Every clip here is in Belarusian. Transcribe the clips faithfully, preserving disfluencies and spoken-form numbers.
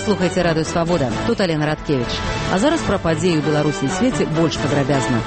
слухаеце радыё Свабода. Тут Алена Радкевіч. А зараз пра падзеі ў Беларусі і свеце больш падрабязна.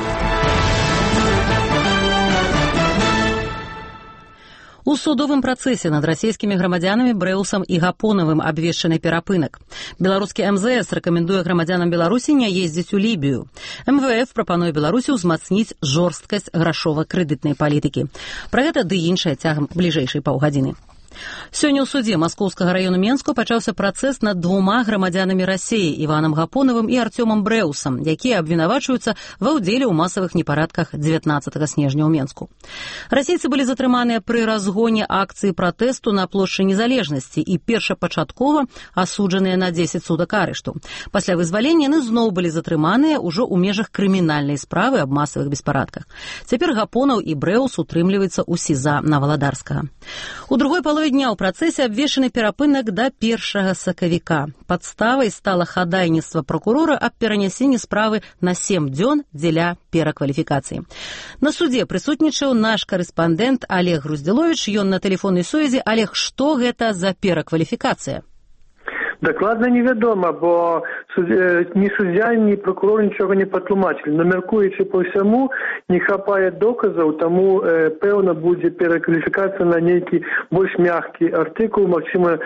У судовым працэсе над расійскімі грамадзянамі Брэусам і Гапонавым абвешчаны перапынак. Беларускі эм зэ эс рэкамендуе грамадзянам Беларусі не ездзіць у Лібію. эм вэ эф прапануе Беларусі ўзмацніць жорсткасць грашова-крэдытнай палітыкі. Пра гэта ды іншае цягам бліжэйшай паўгадзіны. Сёння ў судзе Маскоўскага раёну Менску пачаўся працэс над двума грамадзянамі Расіі Іванам Гапонавым і Арцёмам Брэусам, якія абвінавачваюцца ва ўдзеле ў масавых непарадках дзевятнаццатага снежня ў Менску. Расійцы былі затрыманыя пры разгоне акцыі пратэсту на плошчы Незалежнасці і першапачаткова асуджаныя на дзесяць сутак арышту. Пасля вызвалення яны зноў былі затрыманыя ўжо ў межах крымінальнай справы аб масавых беспарадках. Цяпер Гапонаў і Брэус утрымліваюцца ў СІЗА Наваладарскага. У другой палове дня ў працэсе абвешчаны перапынак да першага сакавіка. Падставай стала хадайніцтва пракурора аб перанясенні справы на сем дзён дзеля перакваліфікацыі. На судзе прысутнічаў наш карэспандэнт Олег Груздзіловіч, ён на тэлефоннай сувязі. Олег, што гэта за перакваліфікацыя? Дакладна невядома, бо ні суддзя, ні прокурор нічога не патлумачылі. Но мяркуючы па ўсяму, не хапае доказаў, таму э, пэўна будзе перакваліфікацыя на нейкі больш мяккі артыкул, магчыма, э,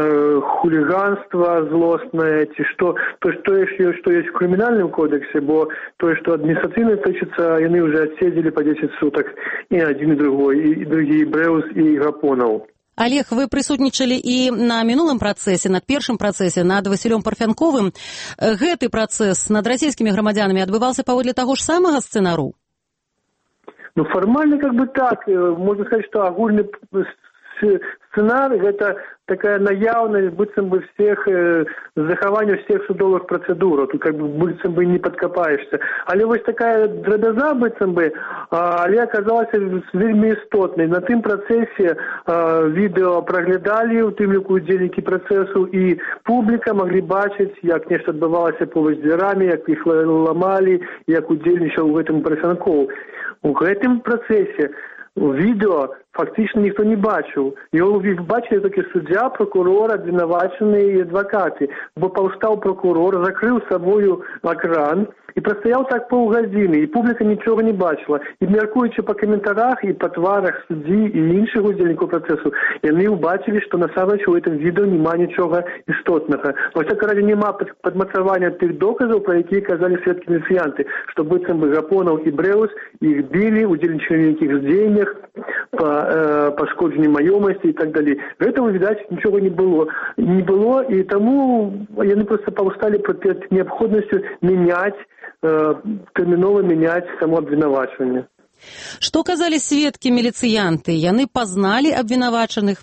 хуліганства злоснае, ці што, то, што, што ёсць у крымінальным кодексе, бо тое, што адміністрацыйна тычыцца, яны ўжо адседзелі па дзесяць сутак і адзін і другой, і, і другі Брэус і Гапонаў. Олег, вы прысутнічалі і на мінулым працэсе, над першым працэсе, над Васілём Парфянковым. Гэты працэс над расійскімі грамадзянамі адбываўся паводле таго ж самага сцэнару? Ну, фармальна, как бы так. Можна сказаць, што агульны сцэнар – гэта такая наяўнасць, быццам бы всех, э, захавання всех судовых працэдур. Тут как бы быццам бы не падкапаешся. Але вось такая драбяза быццам бы, але аказалася вельмі істотнай. На тым працэсе э, відэо праглядалі, у тым ліку удзельнікі працэсу, і публіка маглі бачыць, як нешта адбывалася побач з дзвярамі, як іх ламалі, як удзельнічаў у гэтым Парфянкоў. У гэтым працэсе відео фактично ніхто не бачыў. Його бачили тільки суддя, прокурор, обвинувачений і адвокати. Бо повстав прокурор, закрив собою екран і простояв так півгодини, і публіка нічого не бачила. І міркуючи по коментарях і по тварах судді і інших удільників процесу, вони побачили, що насамрэч у цьому відео нема нічого істотного. Ось так раді нема підмацування тих доказів, про які казали свідки-ініціанти, що быццам бы Гапонов і Брэус їх били, удзельнічалі в якихось дзеяннях, по э, пошкодженню маёмасці і так далей. Гэтага, відаць, нічога не было. Не было, і таму яны проста паўсталі перад неабходнасцю мяняць, э, тэрмінова мяняць само абвінавачванне. Што казалі сведкі-міліцыянты? Яны пазналі абвінавачаных?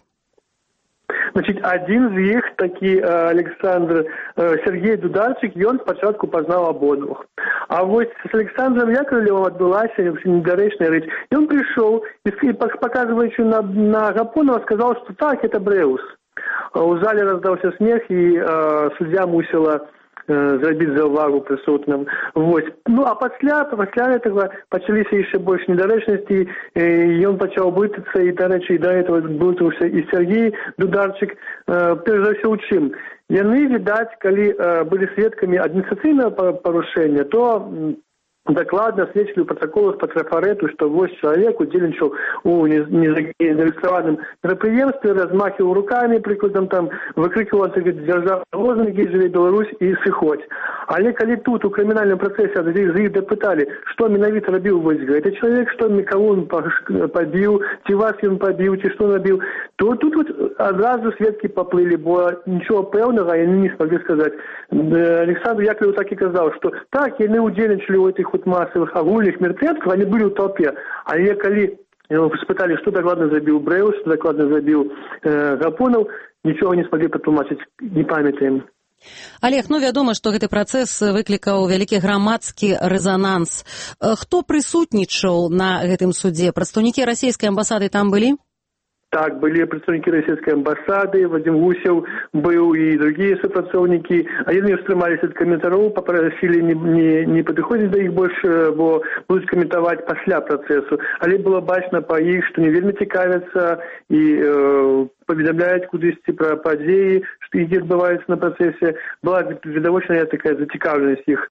Значит, один з іх, такі Александр Сергей Дударчик, ён спачатку пазнаў абодвух. А вось з Александром Яковлевым адбылася недарэчная рэч. Ён прыйшоў і, паказваючы на, на Гапонова, сказал, что так, это Брэус. У зале раздаўся смех, і э, суддзя мусіла зрабіць заўвагу прысутным. Вось. Ну, а пасля, пасля гэтага пачаліся яшчэ больш недарэчнасці, і ён пачаў блытацца, і, дарэчы, і да этого блытаўся і Сергей Дударчик. Перш за ўсё ў чым? Яны, відаць, калі былі сведкамі адміністрацыйнага парушэння, то дакладна сведчылі ў пратаколах па трафарету, што вось чалавек удзельнічаў у незарэгістраваным мерапрыемстве, размахивал руками, прыкладам там, выкрикивал дзяржаўныя лозунгі «Жыве Беларусь» і «Сыходзь». Але калі тут у крымінальным працэсе з іх дапыталі, што менавіта рабіў вось гэты чалавек, што каго ён пабіў, ці вас ён пабіў, ці што набіў, то тут вот адразу сведкі паплылі, бо нічого пэўнага яны не смаглі сказаць. Александр Яковлев так і казаў, што так, яны удзельнічалі ў этих вот массовых агульных мерапрыемствах, они были в толпе. Але калі спыталі, што дакладна зрабіў Брэус, што дакладна зрабіў э, Гапонов, нічога не смаглі патлумачыць, не памятаем. Олег, ну вядома, што гэты працэс выклікаў вялікі грамадскі рэзананс. Хто прысутнічаў на гэтым судзе? Прадстаўнікі расійскай амбасады там былі? Так, были представники российской амбассады, Вадим Гусев был и другие супрацоўнікі. Они устрымались от комментароў, попросили не, не, не подыходить до их больше, бо будут комментовать пасля процессу. Але было бачно по их, что не вельмі цікавятся и э, поведомляют кудысьці про падзеі, што які адбываюцца на працэсе, была відавочная такая зацікаўленасць іх.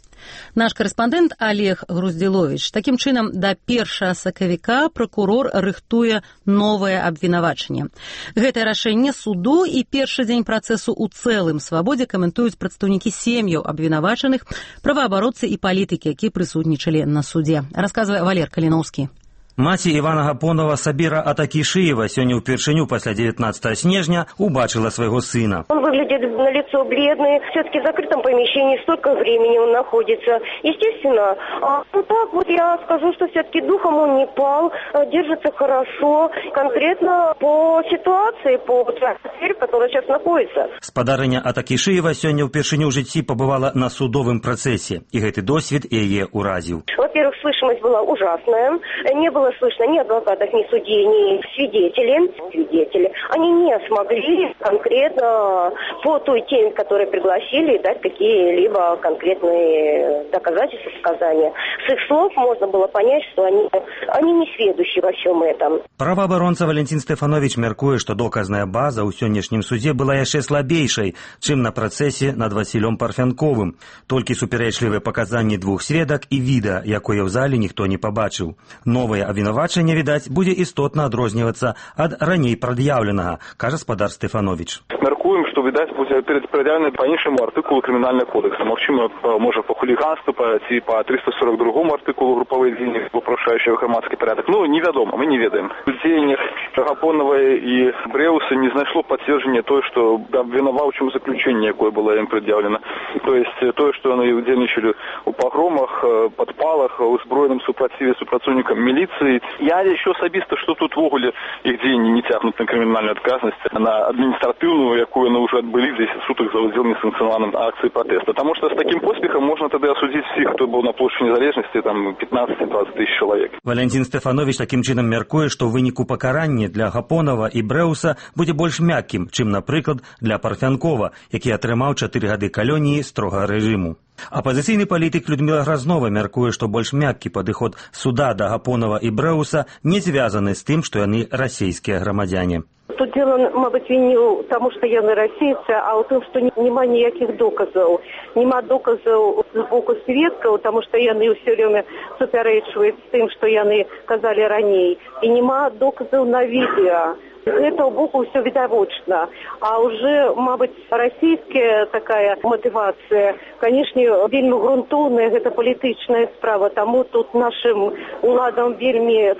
Наш карэспандэнт Олег Груздзіловіч. Такім чынам, да першага сакавіка пракурор рыхтуе новае абвінавачанне. Гэтае рашэнне суду і першы дзень працэсу ў цэлым свабодзе каментуюць прадстаўнікі сем'яў абвінавачаных, праваабаронцы і палітыкі, якія прысутнічалі на судзе. Расказвае Валер Каліноўскі. Маці Івана Гапонова Сабіра Атакішыева сёння ўпершыню пасля девятнадцатого снежня убачила своего сына. Он выглядит на лицо бледный, все-таки в закрытом помещении столько времени он находится. Естественно, а, ну так вот я скажу, что все-таки духом он не пал, держится хорошо, конкретно по ситуации, по атмосфере, в которой сейчас находится. Спадарыня Атакішыева сёння ўпершыню ў жыцці побывала на судовым працэсе, і гэты досвед яе уразіў. Во-первых, слышимость была ужасная, не было слышно ни адвокатов, ни судей, ни свидетелей. Свидетели. Они не смогли конкретно по той теме, которую пригласили, дать какие-либо конкретные доказательства, показания. С их слов можно было понять, что они, они не сведущи во всем этом. Праваабаронца Валентин Стефанович мяркуе, што доказная база ў сённяшнім судзе была яшчэ слабейшай, чым на працэсе над Васілём Парфянковым. Толькі супярэчлівыя паказанні двух сведак і відэа, якое ў зале ніхто не пабачыў. Новае абвінавачанне, відаць, будзе істотна адрознівацца ад раней прад'яўленага, кажа спадар Стефанович. Мяркуем, што, відаць, будзе прад'яўлены па іншаму артыкулу крымінальнага кодекса. Магчыма, можа, па хуліганству, ці па триста сорок другому артыкулу групавыя дзеянні, папрашаючыя грамадскі парадак. Ну, невядома, мы не ведаем. У дзеяннях Гапоновай і Брэуса не знайшло пацверджання тое, што абвінаваўчым заключэнне, якое было ім прад'яўлена. То есть тое, што яны удзельнічалі у пагромах, падпалах, у узброеным супраціве супрацоўнікам міліцыі. Я лічу асабіста, што тут вогуле іх дзеянні не цягнуць на крымінальную адказнасць, на адміністратыўную, якую яны ўжо адбылі дзесяць сутак за ўдзел несанкцыянаваным акцыі пратэста. Таму што з такім поспехам можна тады асудзіць всіх, хто быў на плошчы незалежнасці, там пятнадцать-двадцать тысяч чалавек. Валентин Стефанович такім чынам мяркуе, што ў выніку пакаранне для Гапонова і Брэуса будзе больш мяккім, чым, напрыклад, для Парфянкова, які атрымаў чатыры гады калоніі строгага рэжыму. Апазіцыйны палітык Людмила Грознова мяркуе, што больш мяккі падыход суда да Гапонова і Брэуса не звязаны з тым, што яны расійскія грамадзяне. Тут дело, мабуть, не у тому, что яны расейцы, а у том, что нема ніякіх доказаў. Нема доказаў з боку сведкаў, тому что яны ўсё время супярэчваюць з тым, што яны казалі раней. І нема доказаў на відэа. З гэтага боку ўсё відавочна. А уже, мабыць, расійская такая мотивация, канешне, вельмі грунтоўная, гэта палітычная справа, таму тут нашим уладам вельмі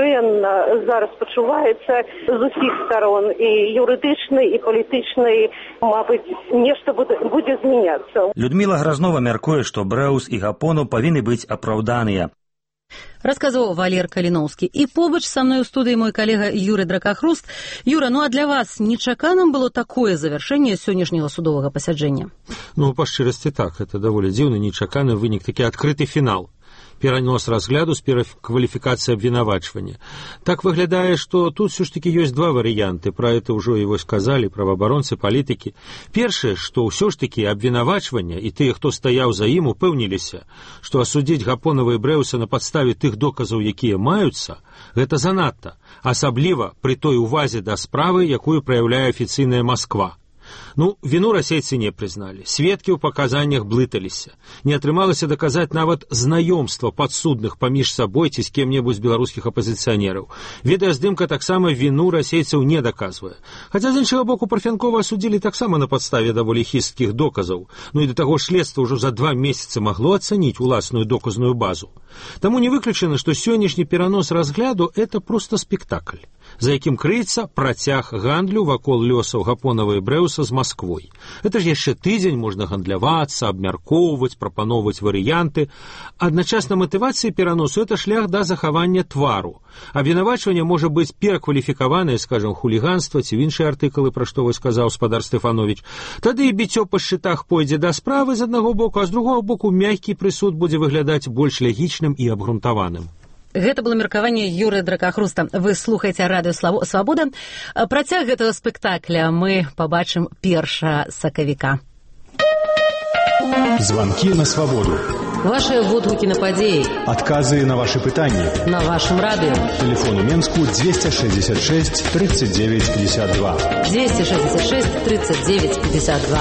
дрэнна зараз пачуваецца з усіх сторон, і юрыдычнай, і палітычнай, мабыць, нешта будзе змяняцца. Людмила Грознова мяркуе, што Брэус і Гапонов павінны быць апраўданыя. Расказваў Валер Каліноўскі. І побач са мной у студыі мой калега Юры Дракахруст. Юра, ну а для вас нечаканым было такое завяршэнне сённяшняга судовага пасяджэння? Ну, па шчырасці так, это даволі дзіўны, нечаканы вынік, такі адкрыты фінал. Перанос разгляду з перакваліфікацыі абвінавачвання. Так выглядае, што тут все ж таки ёсць два варыянты, пра это ўжо і вось сказалі праваабаронцы, палітыкі. Першае, што ўсё ж таки абвінавачвання і тыя, хто стаяў за ім, упэўніліся, што асудзіць Гапонова і Брэуса на падставе тых доказаў, якія маюцца, гэта занадта, асабліва пры той увазе да справы, якую праяўляе афіцыйная Масква. Ну, віну расейцы не прызналі, сведкі ў паказаннях блыталіся. Не атрымалася даказаць нават знаёмства падсудных паміж сабой ці з кем-небудзь беларускіх апазіцыянераў. Відэаздымка таксама віну расейцаў не даказвае. Хаця, з іншага боку, Парфянкова асудзілі таксама на падставе даволі хісткіх доказаў. Ну і да таго следства ўжо за два месяцы магло ацаніць уласную доказную базу. Таму не выключана, што сённяшні перанос разгляду – это проста спектакль, за якім крыецца працяг гандлю вакол лёсаў Гапонова і Брэуса з Масквой. Это ж яшчэ тыдзень можна гандлявацца, абмяркоўваць, прапаноўваць варыянты. Адначасна матывацыі пераносу – это шлях да захавання твару. Абвінавачванне можа быць перакваліфікаванае, скажам, хуліганства ці іншыя артыкулы, пра што вось сказаў спадар Стефанович. Тады і біццё па шчытах пойдзе да справы з аднаго боку, а з другога боку мяккі прысуд будзе выглядаць больш лягічным і абгрунтаваным. Гэта было меркаванне Юры Дракахруста. Вы слухаеце радыё «Свабода». Працяг гэтага спектакля мы пабачым першага сакавіка. Званкі на свабоду. Ваши водгукі на падзеі. Адказы на ваши пытанні. На вашем радио. Телефон у Менску двести шестьдесят шесть тридцать девять пятьдесят два. двести шестьдесят шесть тридцать девять пятьдесят два.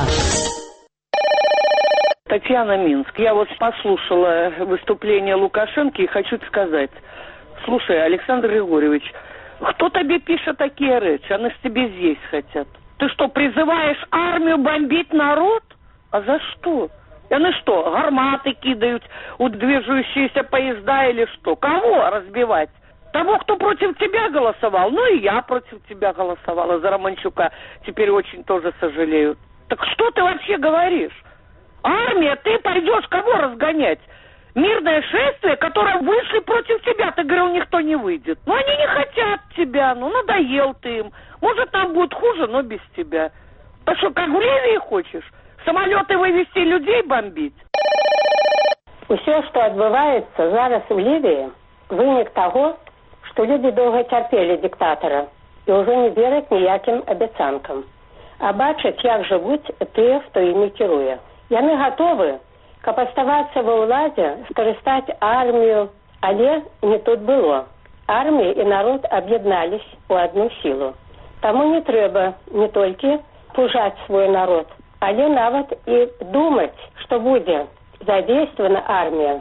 Татьяна, Минск. Я вот послушала выступление Лукашенко и хочу сказать. Слушай, Александр Григорьевич, кто тебе пишет такие речи? Они с тебе здесь хотят. Ты что, призываешь армию бомбить народ? А за что? Они что, гарматы кидают, у движущиеся поезда или что? Кого разбивать? Того, кто против тебя голосовал? Ну и я против тебя голосовала за Романчука. Теперь очень тоже сожалею. Так что ты вообще говоришь? Армия, ты пойдешь кого разгонять? Мирное шествие, которое вышли против тебя. Ты говорил, никто не выйдет. Ну они не хотят тебя, ну надоел ты им. Может, нам будет хуже, но без тебя. Так что, как в Ливии хочешь? Самолеты вывести, людей бомбить? Усё, што адбываецца зараз у Лівіі, вынік таго, што людзі доўга цярпелі дыктатара і ўжо не вераць ніякім абяцанкам. А бачаць, як жывуць тыя, хто імі кіруе. Яны гатовы, каб аставацца ва ўладзе, скарыстаць армію, але не тут было. Армія і народ аб'яднались у адну сілу. Таму не трэба не толькі пужаць свой народ, але нават і думаць, што будзе задействована армія.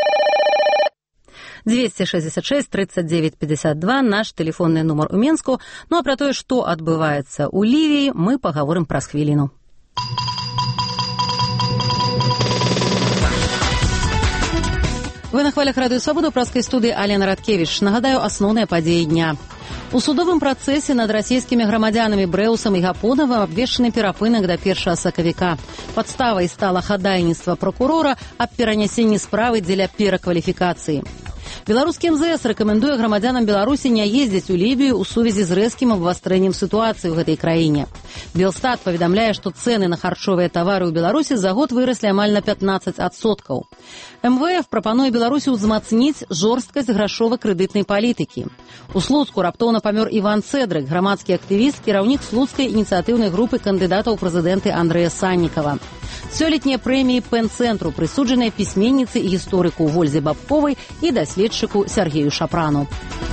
двести шестьдесят шесть тридцать девять пятьдесят два наш телефонный нумар у Менску. Ну а про тое, што адбываецца у Лівіі, мы пагаворым праз хвіліну. Вы на хвалях Радыё Свабода, ў праскай студыі Алена Радкевіч. Нагадаю, асноўныя падзеі дня. У судовым працэсе над расійскімі грамадзянамі Брэусам і Гапонавым абвешчаны перапынак да першага сакавіка. Падставай стала хадайніцтва пракурора аб перанясенні справы дзеля перакваліфікацыі. Беларускі эм зэ эс рэкамендуе грамадзянам Беларусі не ездзіць у Лівію ў сувязі з рэзкім абвастрэннем сітуацыі ў гэтай краіне. Белстат паведамляе, што цэны на харчовыя тавары ў Беларусі за год выраслі амаль на пятнаццаць адсоткаў. эм вэ эф прапануе Беларусі ўзмацніць жорсткасць грашова-крэдытнай палітыкі. У Слуцку раптоўна памёр Іван Цэдрык, грамадскі актывіст, кіраўнік слуцкай ініцыятыўнай групы кандыдатаў у прэзідэнты Андрэя Саннікава. Сёлетнія прэміі Пэн-цэнтру прысуджаныя пісьменніцы і гісторыку Вользе Бабковай і даследчыку Сергею Шапрану.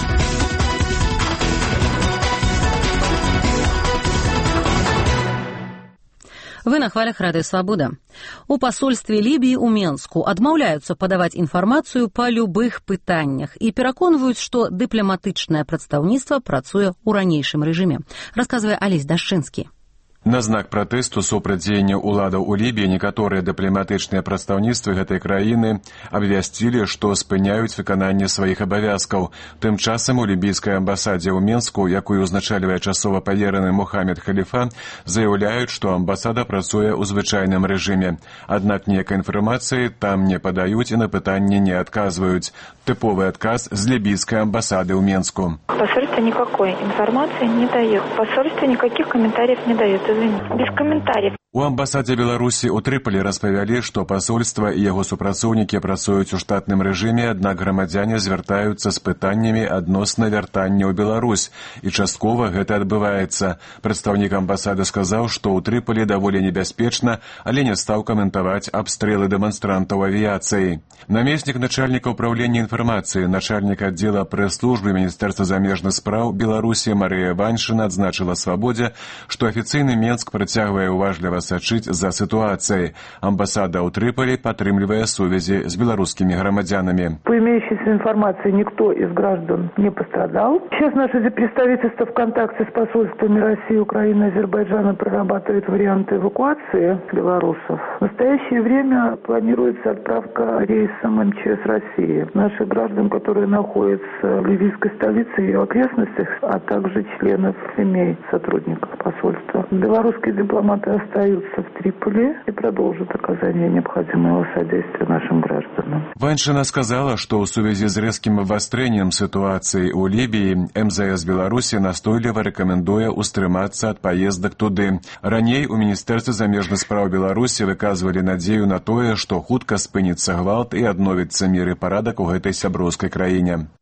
Вы на хвалях Радыё Свабода. У пасольстве Лібіі ў Менску адмаўляюцца падаваць інфармацыю па любых пытаннях і пераконваюць, што дыпламатычнае прадстаўніцтва працуе ў ранейшым рэжыме, расказвае Алесь Дашчынскі. На знак пратэсту супраць дзеянняў уладаў у Лібіі некаторыя дыпламатычныя прадстаўніцтвы гэтай краіны абвясцілі, што спыняюць выкананне сваіх абавязкаў. Тым часам у лібійскай амбасадзе ў Менску, якую узначальвае часова павераны Мухаммед Халіфа, заяўляюць, што амбасада працуе ў звычайным рэжыме. Аднак ніякай информации там не падаюць і на пытанні не адказваюць. Тыповы адказ з лібійскай амбасады ў Менску. Посольство никакой информации не дает. Посольство никаких комментариев не дает. Без комментариев. У амбасадзе Беларусі ў Трыполі распавялі, што пасольства і яго супрацоўнікі працуюць у штатным рэжыме, аднак грамадзяне звяртаюцца з пытаннямі адносна вяртання ў Беларусь, і часткова гэта адбываецца. Прадстаўнік амбасады сказаў, што ў Трыполі даволі небяспечна, але не стаў каментаваць абстрэлы дэманстрантаў авіяцыі. Намеснік начальніка ўправлення інфармацыі, начальнік аддзела прэс-службы Міністэрства замежных спраў Беларусі Марыя Ваньшына адзначыла Свабодзе, што афіцыйны Менск працягвае уважліва сачыць за ситуацией. Амбассада у Триполи подтримливая связи с белорусскими громадянами. По имеющейся информации, никто из граждан не пострадал. Сейчас наше представительство в контакте с посольствами России, Украины, Азербайджана прорабатывает варианты эвакуации белорусов. В настоящее время планируется отправка рейсом эм че эс России наших граждан, которые находятся в ливийской столице и ее окрестностях, а также членов семей сотрудников посольства. Белорусские дипломаты остаются в Триполи и продолжат оказание необходимого содействия нашим гражданам. Ваньшина сказала, что в связи с резким обострением ситуации у Либии эм зэ эс Беларуси настойліва рэкамендуе устрымацца ад паездак туды. Раней у Міністэрстве замежных спраў Беларусі выказвалі надзею на тое, што хутка спыніцца гвалт і адновіцца мір і парадак у гэтай сяброўскай краіне.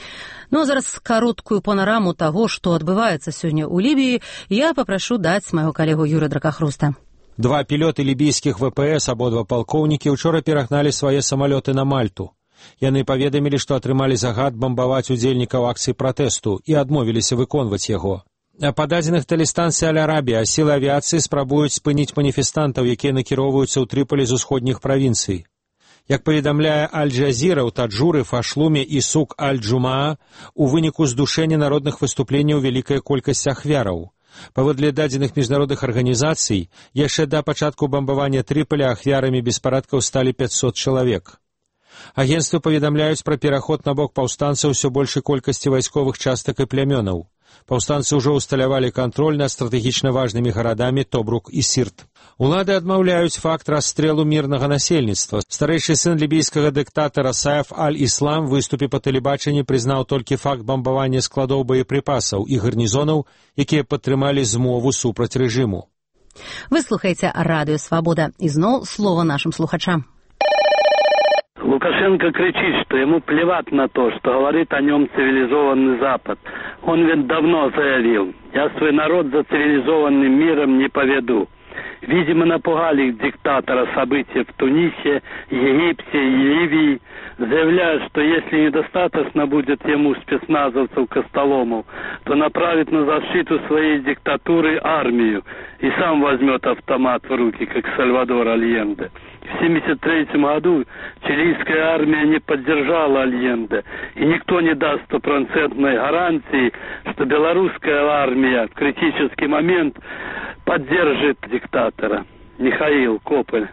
Ну а зараз кароткую панораму таго, што адбываецца сёння ў Лібіі, я папрашу даць майго калегу Юрыя Дракахруста. Два пілоты лібійскіх ВПС, абодва палкоўнікі, учора перагналі свае самалёты на Мальту. Яны паведамілі, што атрымалі загад бамбаваць удзельнікаў акцыі пратэсту і адмовіліся выконваць яго. А па дадзеных тэлестанцыі Аль-Арабія сілы авіяцыі спрабуюць спыніць маніфестантаў, якія накіроўваюцца ў Трыполі з усходніх правінцый. Як паведамляе Аль-Джазіра, ў Таджуры, Фашлуме і Сук Аль-Джумаа у выніку здушэння народных выступленняў вялікая колькасць ахвяраў. Паводле дадзеных міжнародных арганізацый, яшчэ да пачатку бамбавання Трыполя ахвярамі беспарадкаў сталі пятьсот чалавек. Агенцтвы паведамляюць пра пераход на бок паўстанцаў усё большай колькасці вайсковых частак і плямёнаў. Паўстанцы ўжо ўсталявалі кантроль над стратэгічна важнымі гарадамі Тобрук і Сірт. Улады адмаўляюць факт расстрэлу мірнага насельніцтва. Старэйшы сын лібійскага дыктатара Саеф Аль-Іслам в выступе па тэлебачанні прызнаў толькі факт бамбавання складоў боепрыпасаў і гарнізонаў, якія падтрымалі змову супраць рэжыму. Вы слухаеце Радыё Свабода. І зноў слова нашим слухачам. Лукашенко кричит, что ему плевать на то, что говорит о нем цивилизованный Запад. Он ведь давно заявил: я свой народ за цивилизованным миром не поведу. Видимо, напугали диктатора события в Тунисе, Египте и Ливии, заявляя, что если недостаточно будет ему спецназовцев Костоломов, то направит на защиту своей диктатуры армию и сам возьмет автомат в руки, как Сальвадор Альенде. В семьдесят третьем году чилийская армия не поддержала Альенде, и никто не даст стопроцентной гарантии, что белорусская армия в критический момент поддержит диктатора. Михаил Кополь.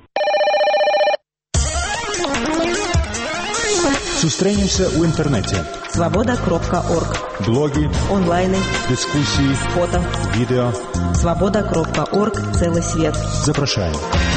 Сустрэнемся ў інтэрнэце. свобода кропка орг. Блоги, онлайны, дискуссии, фото, видео. свобода кропка орг. Целый свет. Запрашаем.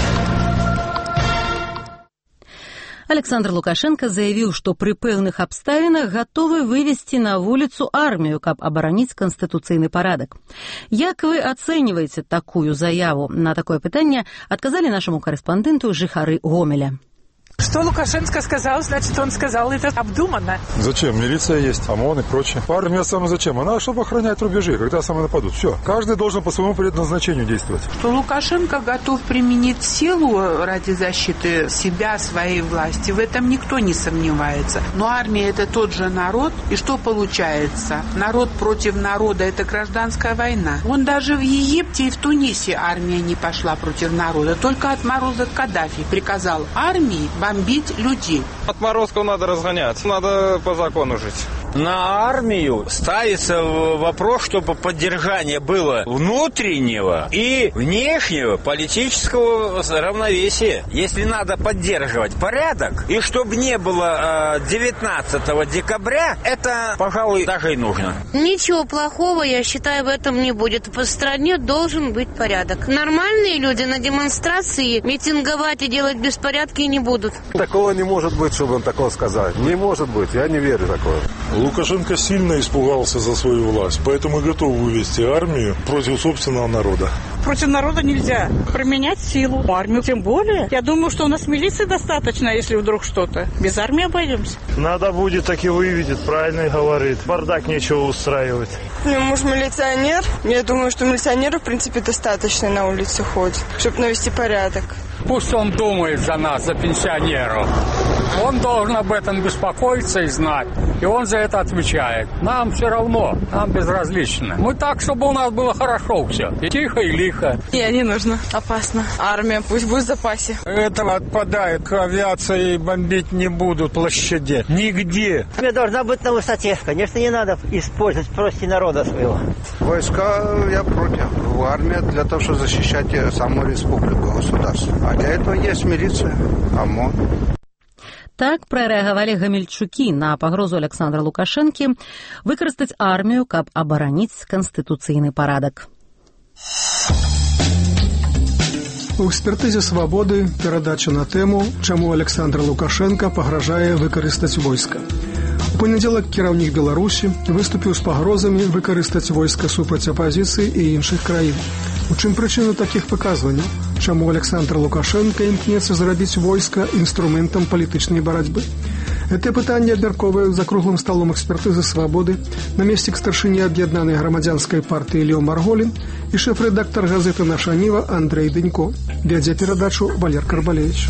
Александр Лукашенко заявіў, што пры пэўных абставінах гатовы вывесці на вуліцу армію, каб абараніць канстытуцыйны парадак. Як вы ацэньваеце такую заяву? На такое пытанне адказалі нашаму корэспандэнту жыхары Гомеля. Что Лукашенко сказал, значит, он сказал это обдуманно. Зачем? Милиция есть, ОМОН и прочее. Армия сама зачем? Она, чтобы охранять рубежи, когда самые нападут. Все. Каждый должен по своему предназначению действовать. Что Лукашенко готов применить силу ради защиты себя, своей власти, в этом никто не сомневается. Но армия – это тот же народ. И что получается? Народ против народа – это гражданская война. Он даже в Египте и в Тунисе армия не пошла против народа. Только отморозок Каддафи приказал армии бомбить людей. Отморозков надо разгонять, надо по закону жить. На армию ставится вопрос, чтобы поддержание было внутреннего и внешнего политического равновесия. Если надо поддерживать порядок, и чтобы не было девятнадцатого декабря, это, пожалуй, даже и нужно. Ничего плохого, я считаю, в этом не будет. По стране должен быть порядок. Нормальные люди на демонстрации митинговать и делать беспорядки не будут. Такого не может быть, чтобы он такого сказал. Не может быть, я не верю в такое. Лукашенко сильно испугался за свою власть, поэтому готов вывести армию против собственного народа. Против народа нельзя применять силу. Армию тем более. Я думаю, что у нас милиции достаточно, если вдруг что-то. Без армии обойдемся. Надо будет, так и выведет, правильно говорит. Бардак нечего устраивать. Мой муж милиционер. Я думаю, что милиционеров, в принципе, достаточно на улице ходит, чтобы навести порядок. Пусть он думает за нас, за пенсионеров. Он должен об этом беспокоиться и знать. И он за это отвечает. Нам все равно, нам безразлично. Мы так, чтобы у нас было хорошо все. И тихо, и лихо. Не, не нужно. Опасно. Армия пусть будет в запасе. Это отпадает. Авиации бомбить не будут площади. Нигде. Армия должна быть на высоте. Конечно, не надо использовать прости народа своего. Войска я против. Армия для того, чтобы защищать саму республику, государство. А для этого есть милиция, ОМОН. Так прарэагавалі гамельчукі на пагрозу Александра Лукашэнкі выкарыстаць армію, каб абараніць канстытуцыйны парадак. У экспертызе «Свабоды» перадача на тэму «Чаму Александр Лукашенко пагражае выкарыстаць войска». У панядзелак кіраўнік Беларусі выступіў з пагрозамі выкарыстаць войска супраць апазіцыі і іншых краін. У чым прычына такіх паказванняў? Чаму Александр Лукашенко імкнецца зрабіць войска інструментам палітычнай барацьбы? Гэтае пытанне абмяркоўвае за круглым сталом экспертызы «Свабоды» намеснік старшыні аб'яднанай грамадзянскай партыі Леў Марголін і шэф-рэдактар газеты «Наша Ніва» Андрэй Дынько. Вядзе перадачу Валер Карбалевич.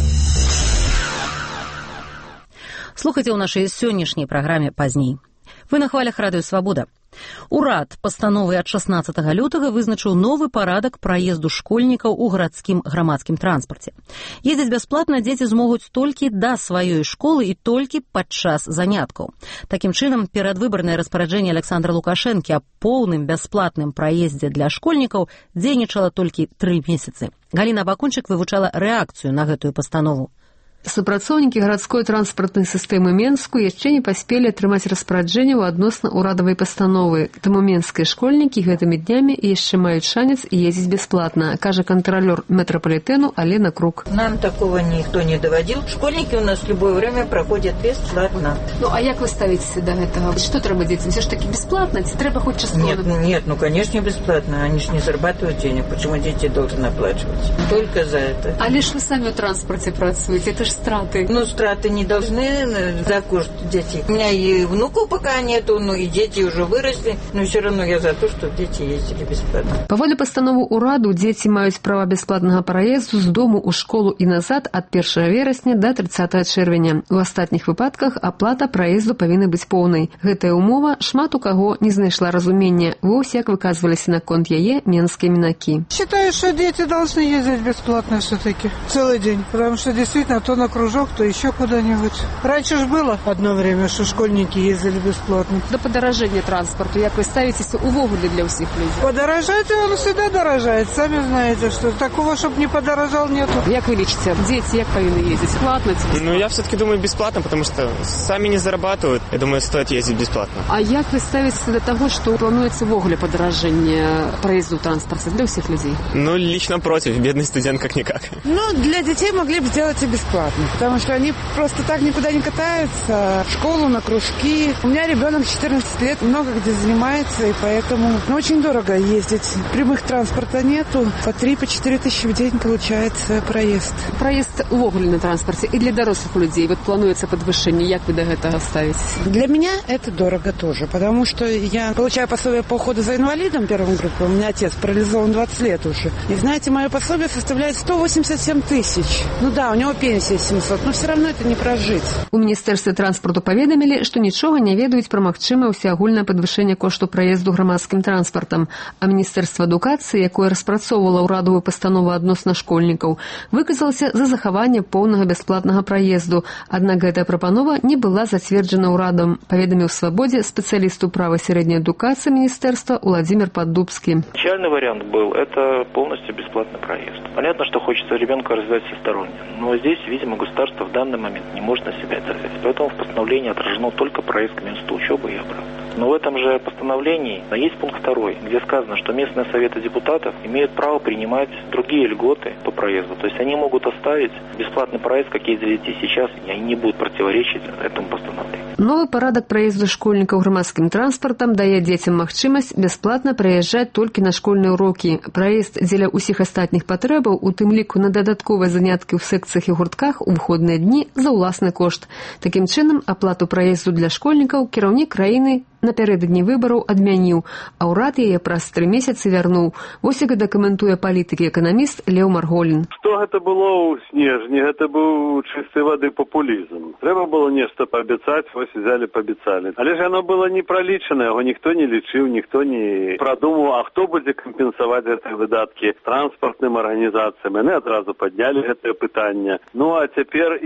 Слухайце ў нашай сённяшняй праграме пазней. Вы на хвалях радыё «Свабода». Урад пастановай ад шаснаццатага лютага вызначыў новы парадак праезду школьнікаў у гарадскім грамадскім транспарце. Ездзіць бясплатна дзеці змогуць толькі да сваёй школы і толькі падчас заняткаў. Такім чынам, перадвыбарнае распараджэнне Александра Лукашэнкі аб поўным бясплатным праездзе для школьнікаў дзейнічала толькі тры месяцы. Галіна Бакунчык вывучала рэакцыю на гэтую пастанову. Супрацоўнікі гарадской транспартнай сістэмы Менску яшчэ не паспелі атрымаць распараджэнняў адносна ўрадавай пастановы, таму менскія школьнікі гэтымі днямі яшчэ маюць шанец ездзіць бясплатна, кажа кантралёр метрапалітэну Алена Крук. Нам такого никто не доводил. Школьники у нас в любое время проходят бесплатно. Ну, а як вы ставитесь до этого? Что треба детям? Все ж таки бесплатно? Треба хоть часто? Нет, нет, ну, конечно, бесплатно. Они ж не зарабатывают денег. Почему дети должны оплачивать? Только за это. А лишь вы сами в транспорте працуете. Это ж страты. Ну, страты не должны за кошт детей. У меня и внуков пока нету, ну и дети уже выросли, но все равно я за то, чтобы дети ездили бесплатно. Паводле пастановы ўраду, дзеці маюць права бясплатнага праезду з дому ў школу і назад ад першага верасня да трыццатага чэрвеня. У астатніх выпадках аплата праезду павінна быць поўнай. Гэтая умова шмат у каго не знайшла разумення. Вось як выказваліся наконт яе менскія мінакі. Считаю, что дети должны ездить бесплатно все-таки целый день, потому что действительно то на кружок, то еще куда-нибудь. Раньше же было одно время, что школьники ездили бесплатно. До подорожания транспорту, як вы ставитесь увогуле для всех людей? Подорожать он всегда дорожает. Сами знаете, что такого, чтобы не подорожал, нету. Як вы лечите? Дети, як повинны ездить? Платно? Ну, я все-таки думаю бесплатно, потому что сами не зарабатывают. Я думаю, стоит ездить бесплатно. А як вы ставитесь до того, что плануется увогуле подорожение проезду транспорта для всех людей? Ну, лично против. Бедный студент как-никак. Ну, для детей могли бы сделать и бесплатно. Потому что они просто так никуда не катаются. В школу, на кружки. У меня ребенок четырнадцать лет, много где занимается, и поэтому ну, очень дорого ездить. Прямых транспорта нету. По три, по четыре тысячи в день получается проезд. Проезд увогуле на транспорте и для дорослых людей. Вот плануется подвышение. Як вы до этого ставитесь? Для меня это дорого тоже, потому что я получаю пособие по уходу за инвалидом первой группы. У меня отец парализован двадцать лет уже. И знаете, мое пособие составляет сто восемьдесят семь тысяч. Ну да, у него пенсия семьсот, но все равно это не прожить. У Міністэрстве транспорту паведамілі, што нічога не ведаюць пра магчымае ўсеагульнае падвышэнне кошту праезду грамадскім транспартам, а Міністэрства адукацыі, якое распрацоўвала ўрадавую пастанову адносна школьнікаў, выказалася за захаванне поўнага бясплатнага праезду, аднак гэтая прапанова не была зацверджана ўрадам, паведаміў «Свабодзе» спецыяліст у права сярэдняй адукацыі Міністэрства Владимир Поддубский. Начальный вариант был – это полностью бесплатный проезд. Понятно, что хочется ребенка развивать всесторонне, но здесь, видимо, государство в данный момент не может на себя это взять. Поэтому в постановлении отражено только проезд к месту учебы и обратно. Но в этом же постановлении есть пункт второй, где сказано, что местные советы депутатов имеют право принимать другие льготы по проезду. То есть они могут оставить бесплатный проезд, как есть здесь сейчас, и они не будут противоречить этому постановлению. Новы парадак праезду школьнікаў грамадскім транспартам дае дзецям магчымасць бясплатна праязджаць толькі на школьныя урокі. Праезд дзеля ўсіх астатніх патрэбаў, у тым ліку на дадатковыя заняткі ў секцыях і гуртках у выходныя дні за ўласны кошт. Такім чынам, аплату праезду для школьнікаў кіраўнік краіны напярэдадні выбараў адмяніў, а ўрад яе праз тры месяцы вярнуў. Вось як дакументуе палітык і эканаміст Леў Марголін. Што гэта было ў снежні? Гэта быў чыстай вады папулізм. Трэба было нешта паабяцаць, вось взяли, паабяцалі. Але ж яно было не пралічана, яго ніхто не лічыў, ніхто не прадумаў, а хто будзе кампенсаваць гэтыя выдаткі транспартным арганізацыям. Яны адразу паднялі гэтае пытанне. Ну а цяпер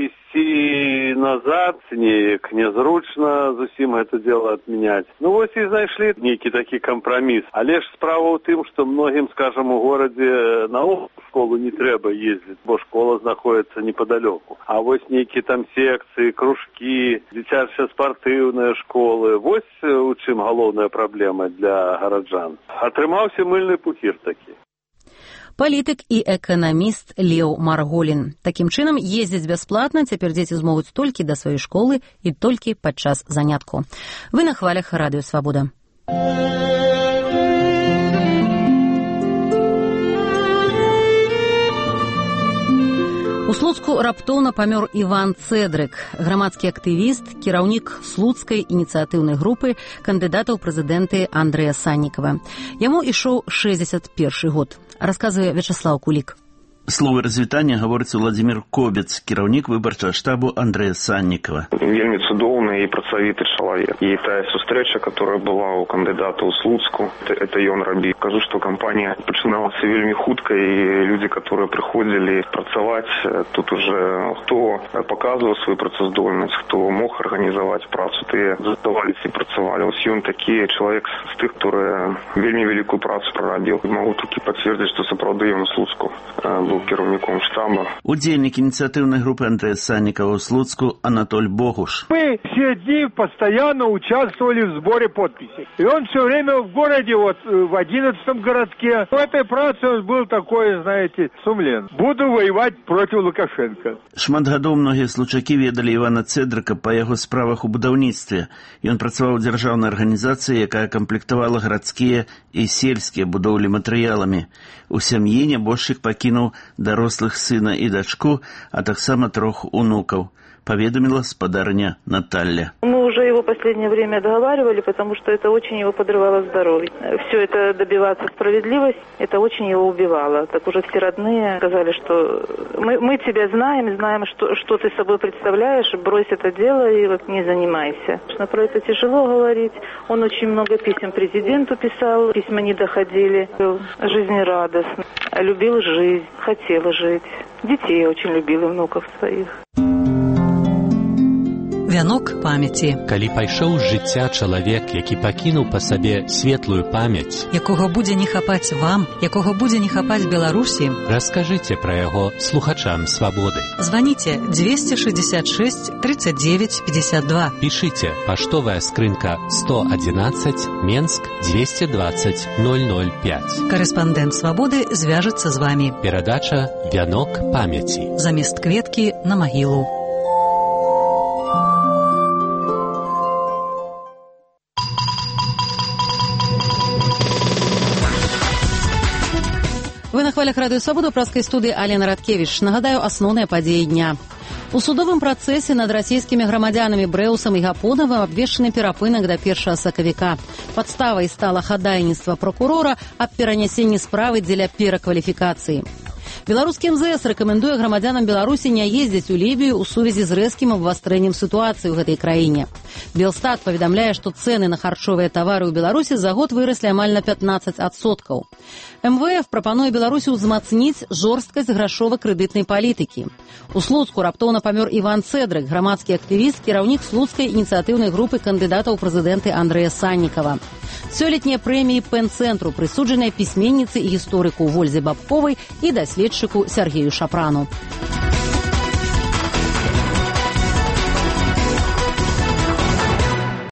ісці назад неяк нязручна зусім гэта дело адмяняць. Ну вось і знайшлі нейкі такі кампраміс. Але ж справа ў тым, што многім, скажам, у горадзе наогул в школу не трэба ездзіць, бо школа знаходіцца непадалёку. А вось нейкі там секцыі, кружкі, дзіцячыя спартыўныя школы. Вось у чым галоўная праблема для гараджан. Атрымаўся мыльны пухір такі. Палітык і эканаміст Леў Марголін. Такім чынам, ездзіць бясплатна цяпер дзеці змогуць толькі да сваёй школы і толькі падчас занятку. Вы на хвалях радыё «Свабода». У Слуцку раптоўна памёр Іван Цэдрык, грамадскі актывіст, кіраўнік слуцкай ініцыятыўнай групы кандыдата ў прэзідэнты Андрэя Саннікава. Яму ішоў шэсцьдзесят першы год. Расказвае Вячаслаў Кулік. Словы развітання гаворыць Владзімір Кобец, кіраўнік выбарчага штабу Андрэя Саннікава. Вельмі цудоўны і працавіты чалавек. І тая сустрэча, которая была у кандыдата ў Слуцку, это ён рабіў. Кажу, што кампанія пачыналася вельмі хутка, і людзі, которые прыходзілі працаваць, тут уже хто паказваў сваю працаздольнасць, хто мог арганізаваць працу, тыя заставаліся і працавалі. Ось ён такі чалавек з тых, которые вельмі вялікую працу прарабіў. Магу толькі пацвердзіць, што сапраўды ён у Слуцку быў кіраўніком штаба. Удзельнік ініцыятыўнай групы Андрэя Саннікава ў Слуцку Анатоль Богуш. Мы все дни постоянно участвовали в сборе подписей. И он все время в городе, вот в одиннадцатом городке. В этой праце он был такой, знаете, сумлен. Буду воевать против Лукашенко. Шмат гадоў многія случакі ведалі Івана Цэдрыка па яго справах у будаўніцтве. Ён працаваў у дзяржаўнай арганізацыі, якая камплектавала гарадскія і сельскія будоўлі матэрыяламі. У сям'і нябожчык пакінуў дарослых сына і дачку, а таксама трох унукаў, поведомила спадарня Наталья. Мы уже его в последнее время договаривали, потому что это очень его подрывало здоровье. Все это добиваться справедливости, это очень его убивало. Так уже все родные сказали, что мы, мы тебя знаем, знаем, что, что ты собой представляешь, брось это дело и вот не занимайся. Про это тяжело говорить. Он очень много писем президенту писал, письма не доходили. Был жизнерадостный, любил жизнь, хотел жить. Детей очень любил и внуков своих. Вянок памяці. Калі пайшоў з жыцця чалавек, які пакінуў па сабе светлую памяць, якога будзе не хапаць вам, якога будзе не хапаць Беларусі, раскажыце пра яго слухачам свабоды. Званіце двести шестьдесят шесть тридцать девять пятьдесят два. Пішыце паштовая скрынка сто одиннадцать, Менск двести двадцать ноль ноль пять. Карэспандэнт свабоды звяжацца з вамі. Перадача «Вянок памяці». Замест кветкі на магілу. Вы на хвалях радыё Свабода, праскай студыі Алена Радкевіч. Нагадаю, асноўныя падзеі дня. У судовым працэсе над расійскімі грамадзянамі Брэусам і Гапонавым абвешчаны перапынак да першага сакавіка. Падставай стала хадайніцтва прокурора аб перанясенні справы дзеля перакваліфікацыі. Беларускі эм зэ эс рэкамендуе грамадзянам Беларусі не ездзіць у Лібію ў сувязі з рэзкім абвастрэннем сітуацыі ў гэтай краіне. Белстат паведамляе, што цэны на харчовыя тавары ў Беларусі за год выраслі амаль на пятнадцать адсоткаў. эм вэ эф прапануе Беларусі ўзмацніць жорсткасць грашова-крэдытнай палітыкі. У Слуцку раптоўна памёр Іван Цэдрык, грамадскі актывіст, кіраўнік слуцкай ініцыятыўнай групы кандыдата ў прэзідэнты Андрэя Саннікава. Сёлетнія прэміі Пэн-цэнтру прысуджаныя пісьменніцы і гісторыку Вользе Бабковай і даследчыку Сергею Шапрану.